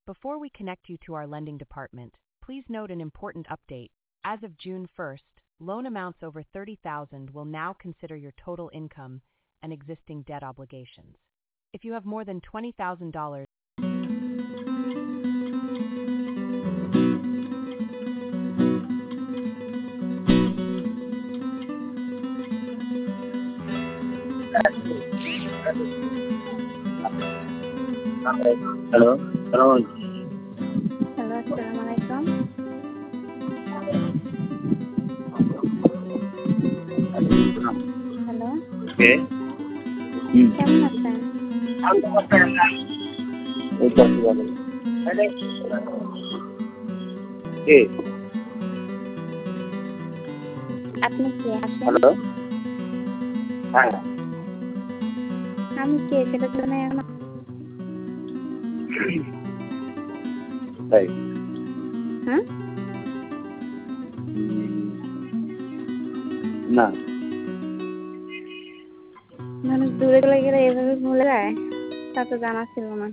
Before we connect you to our lending department, please note an important update. As of June 1st, loan amounts over $30,000 will now consider your total income and existing debt obligations. If you have more than $20,000, hello সালাম hello, আসসালামু আলাইকুম। Hello, কে কেমন আছেন? কে আপনি কে আছেন? Hello হ্যাঁ আমি কে সেটা তো জানাই এখন। তাই হ্যাঁ, না মানুষ দূরে চলে গেলে এভাবে ভুলে যায়, তা তো জানা ছিল না।